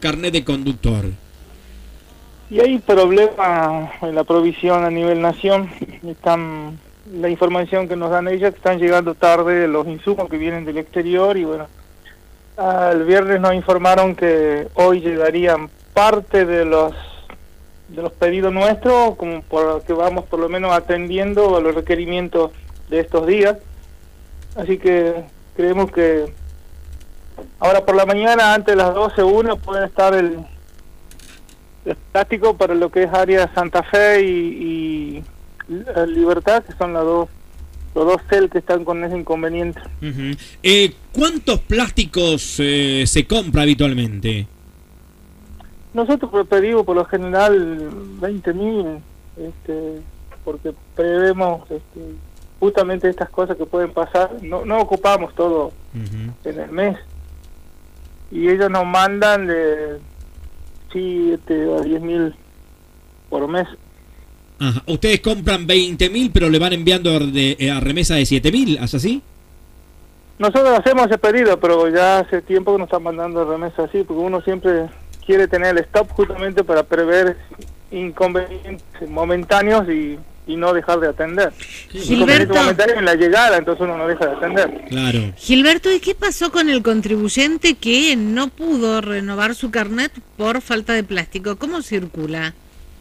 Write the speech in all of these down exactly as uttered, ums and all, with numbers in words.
carnet de conductor. Y hay problemas en la provisión a nivel nación. Están, la información que nos dan ellas, que están llegando tarde los insumos que vienen del exterior, y bueno, el viernes nos informaron que hoy llegarían parte de los de los pedidos nuestros, como por que vamos por lo menos atendiendo a los requerimientos de estos días. Así que creemos que ahora por la mañana, antes de las doce, una, puede estar el, el plástico para lo que es área Santa Fe y, y Libertad, que son las dos, los dos C E L que están con ese inconveniente. Uh-huh. eh, ¿Cuántos plásticos eh, se compra habitualmente? Nosotros pedimos por lo general veinte mil, este, porque prevemos este, justamente estas cosas que pueden pasar. No, no ocupamos todo uh-huh. en el mes, y ellos nos mandan de siete a diez mil por mes. Ajá. Ustedes compran veinte mil, pero le van enviando de, a remesa de siete mil, ¿es así? Nosotros hacemos ese pedido, pero ya hace tiempo que nos están mandando remesa así, porque uno siempre quiere tener el stop justamente para prever inconvenientes momentáneos y, y no dejar de atender. Gilberto, momentáneos en la llegada, entonces uno no deja de atender. Claro. Gilberto, ¿y qué pasó con el contribuyente que no pudo renovar su carnet por falta de plástico? ¿Cómo circula?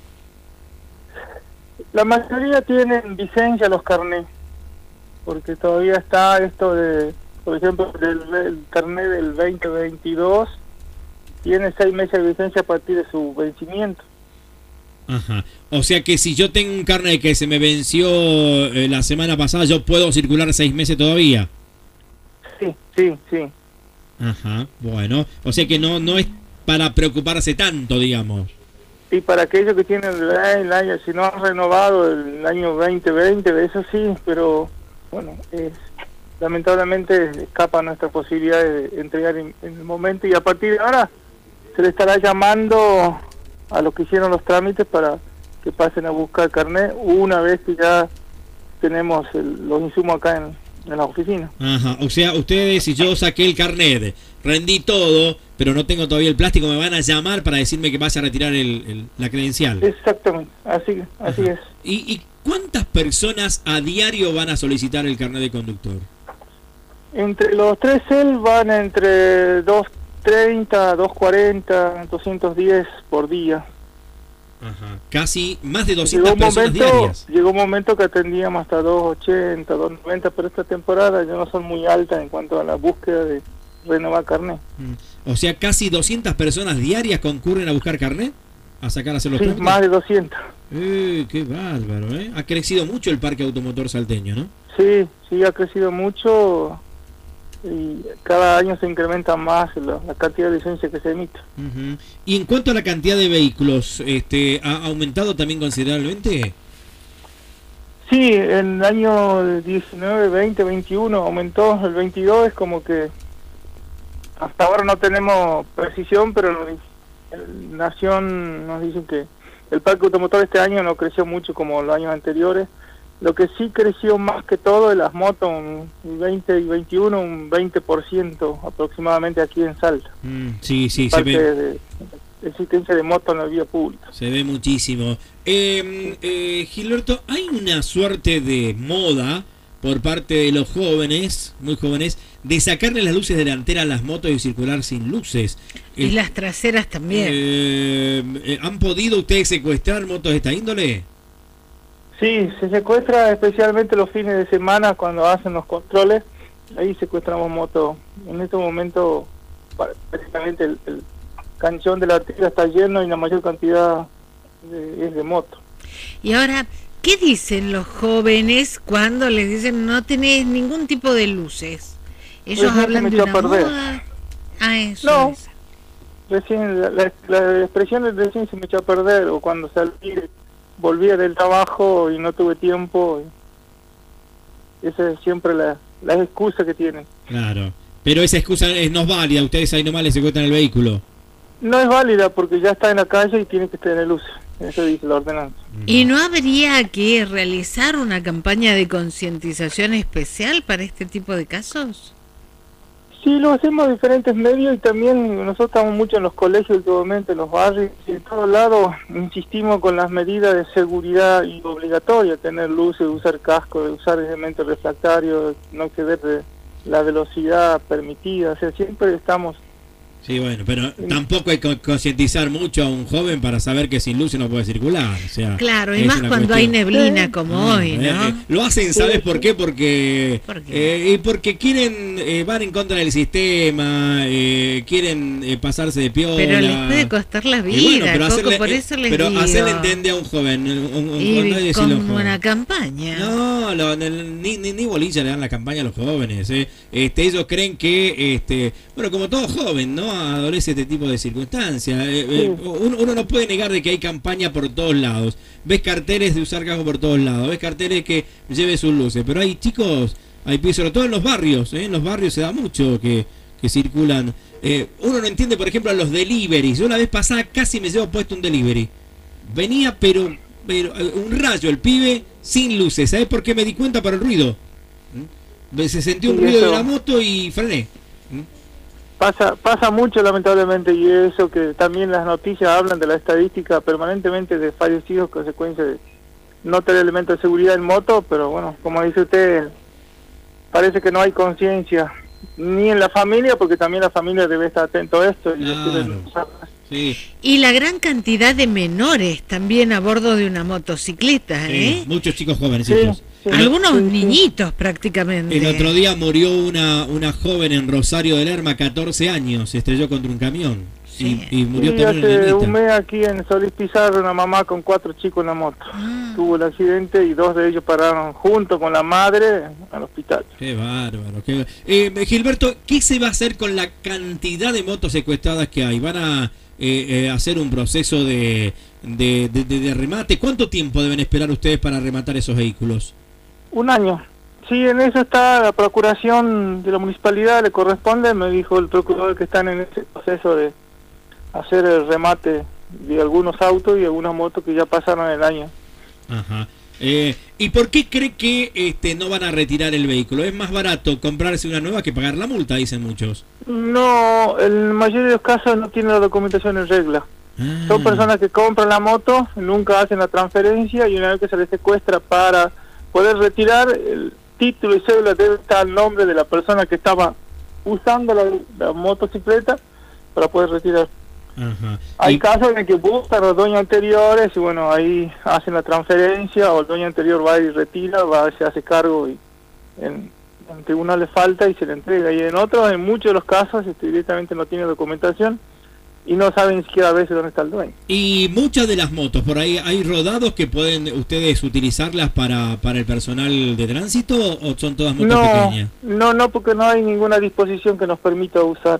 La mayoría tienen vigencia los carnets, porque todavía está esto de, por ejemplo, del, del carnet del veinte veintidós, tiene seis meses de vigencia a partir de su vencimiento. Ajá. O sea que si yo tengo un carnet que se me venció eh, la semana pasada, ¿yo puedo circular seis meses todavía? Sí, sí, sí. Ajá, bueno. O sea que no, no es para preocuparse tanto, digamos. Y para aquellos que tienen el, el año, si no han renovado el año veinte veinte, de eso sí, pero bueno, es, lamentablemente escapa nuestra posibilidad de entregar en, en el momento, y a partir de ahora se le estará llamando a los que hicieron los trámites para que pasen a buscar carnet una vez que ya tenemos el, los insumos acá en, en la oficina. Ajá, o sea, ustedes, si yo saqué el carnet, rendí todo, pero no tengo todavía el plástico, me van a llamar para decirme que vaya a retirar el, el, la credencial. Exactamente, así, así es. ¿Y, ¿Y cuántas personas a diario van a solicitar el carnet de conductor? Entre los tres C E L van entre doscientos treinta, doscientos cuarenta, doscientos diez por día. Ajá. Casi más de doscientas llegó personas momento, diarias. Llegó un momento que atendíamos hasta doscientos ochenta, doscientos noventa, pero esta temporada ya no son muy altas en cuanto a la búsqueda de renovar carnet. Mm. O sea, casi doscientas personas diarias concurren a buscar carnet, a sacar a hacer los Sí, trámites. más de doscientas. Eh, qué bárbaro, ¿eh? Ha crecido mucho el parque automotor salteño, ¿no? Sí, sí, ha crecido mucho. Y cada año se incrementa más la, la cantidad de licencias que se emite. Uh-huh. Y en cuanto a la cantidad de vehículos, este, ¿ha aumentado también considerablemente? Sí, en el año diecinueve, veinte, veintiuno aumentó. El veintidós es como que hasta ahora no tenemos precisión, pero el Nación nos dice que el parque automotor este año no creció mucho como los años anteriores. Lo que sí creció más que todo es las motos, un veinte y veintiuno, un veinte por ciento aproximadamente aquí en Salta. Mm, sí, sí, se ve. De, de existencia de motos en la vía pública. Se ve muchísimo. Eh, eh, Gilberto, hay una suerte de moda por parte de los jóvenes, muy jóvenes, de sacarle las luces delanteras a las motos y circular sin luces. Y eh, las traseras también. Eh, ¿Han podido ustedes secuestrar motos de esta índole? Sí, se secuestra especialmente los fines de semana cuando hacen los controles. Ahí secuestramos motos. En este momento, prácticamente el, el canchón de la arteria está lleno y la mayor cantidad de, es de moto. Y ahora, ¿qué dicen los jóvenes cuando les dicen no tenés ningún tipo de luces? Ellos Pues hablan de una moda. Ah, eso no, es. Recién, la, la, la expresión de recién se me echó a perder, o cuando salí, volvía del trabajo y no tuve tiempo. Esa es siempre la, la excusa que tienen. Claro, pero esa excusa es, no es válida. Ustedes ahí nomás les secuestran el vehículo. No es válida porque ya está en la calle y tiene que tener luz. Eso dice la ordenanza. ¿Y no habría que realizar una campaña de concientización especial para este tipo de casos? Sí, lo hacemos en diferentes medios y también nosotros estamos mucho en los colegios últimamente, en los barrios, y en todos lados insistimos con las medidas de seguridad y obligatoria, tener luces, usar casco, usar elementos refractarios, no exceder de la velocidad permitida, o sea, siempre estamos... Sí, bueno, pero tampoco hay que concientizar mucho a un joven para saber que sin luces no puede circular. O sea, claro, y más cuando cuestión. hay neblina sí. como mm, hoy, ¿no? Eh, eh, lo hacen, ¿sabes sí, por qué? Porque ¿Por qué? Eh, y porque quieren, eh, van en contra del sistema, eh, quieren eh, pasarse de piola. Pero les puede costar la vida, bueno, pero Coco, hacerle, por eso les pero digo. hacerle entender a un joven. Un, un, y con con una campaña. No, lo, ni, ni, ni bolilla le dan la campaña a los jóvenes. Eh. Este, ellos creen que, este, bueno, como todo joven, ¿no? Adolece este tipo de circunstancias. Eh, eh, uno, uno no puede negar de que hay campaña por todos lados. Ves carteles de usar casco por todos lados. Ves carteles que lleve sus luces. Pero hay chicos, hay sobre todo en los barrios. ¿eh? En los barrios se da mucho que, que circulan. Eh, uno no entiende, por ejemplo, a los deliveries. Yo una vez pasada casi me llevo puesto un delivery. Venía, pero, pero un rayo el pibe sin luces. ¿Sabes por qué me di cuenta? Por el ruido. ¿Mm? Se sintió un ruido de la moto y frené. Pasa pasa mucho lamentablemente, y eso que también las noticias hablan de la estadística permanentemente de fallecidos consecuencia de no tener elementos de seguridad en moto, pero bueno, como dice usted, parece que no hay conciencia ni en la familia, porque también la familia debe estar atento a esto. Y, claro. Sí. Y la gran cantidad de menores también a bordo de una motocicleta, ¿eh? Sí, muchos chicos jóvenes. Sí. Sí, algunos sí, sí. niñitos prácticamente. El otro día murió una una joven en Rosario de Lerma, catorce años, se estrelló contra un camión. Sí. Y, y murió sí, también hace una un mes aquí en Solís Pizarro, una mamá con cuatro chicos en la moto. Ah. Tuvo el accidente y dos de ellos pararon junto con la madre al hospital. Qué bárbaro. Qué... Eh, Gilberto, ¿qué se va a hacer con la cantidad de motos secuestradas que hay? ¿Van a eh, eh, hacer un proceso de, de, de, de, de remate? ¿Cuánto tiempo deben esperar ustedes para rematar esos vehículos? Un año. Sí, en eso está la procuración de la municipalidad, le corresponde, me dijo el procurador que están en ese proceso de hacer el remate de algunos autos y algunas motos que ya pasaron el año. Ajá. Eh, ¿Y por qué cree que este no van a retirar el vehículo? ¿Es más barato comprarse una nueva que pagar la multa, dicen muchos? No, en la mayoría de los casos no tiene la documentación en regla. Ah. Son personas que compran la moto, nunca hacen la transferencia y una vez que se les secuestra para poder retirar, el título y cédula debe estar al nombre de la persona que estaba usando la, la motocicleta para poder retirar. Ajá. Hay y... casos en que buscan a los dueños anteriores y bueno, ahí hacen la transferencia o el dueño anterior va y retira, va, se hace cargo y en, en el tribunal le falta y se le entrega. Y en otros, en muchos de los casos, este, directamente no tiene documentación y no saben ni siquiera a veces dónde está el dueño. Y muchas de las motos, por ahí hay rodados que pueden ustedes utilizarlas para, para el personal de tránsito o son todas motos no, pequeñas? No, no, porque no hay ninguna disposición que nos permita usar.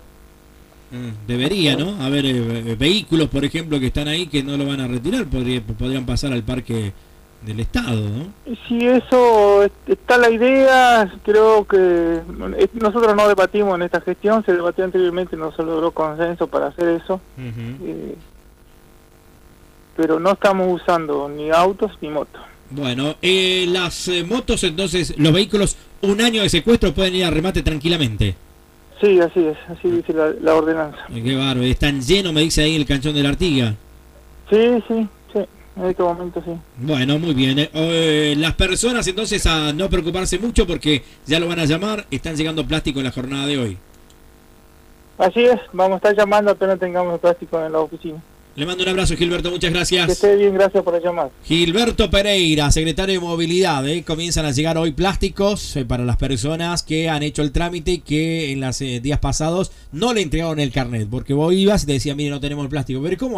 Mm, debería, ¿no? A ver, eh, vehículos, por ejemplo, que están ahí que no lo van a retirar, podría, podrían pasar al parque del Estado, ¿no? Si eso está la idea, creo que nosotros no debatimos en esta gestión, se debatió anteriormente, no se logró consenso para hacer eso, uh-huh. eh, pero no estamos usando ni autos ni motos. Bueno, eh, las eh, motos entonces, los vehículos, un año de secuestro pueden ir a remate tranquilamente. Sí, así es, así dice la, la ordenanza. Qué bárbaro, están llenos, me dice ahí el canchón de la Artiga. Sí, sí, sí. En este momento sí. Bueno, muy bien. Eh, eh, las personas entonces a no preocuparse mucho porque ya lo van a llamar. Están llegando plástico en la jornada de hoy. Así es, vamos a estar llamando apenas tengamos plástico en la oficina. Le mando un abrazo, Gilberto, muchas gracias. Que esté bien, gracias por la llamada. Gilberto Pereira, secretario de Movilidad. ¿eh? Comienzan a llegar hoy plásticos eh, para las personas que han hecho el trámite y que en los eh, días pasados no le entregaron el carnet. Porque vos ibas y te decían, mire, no tenemos el plástico. Pero ¿cómo?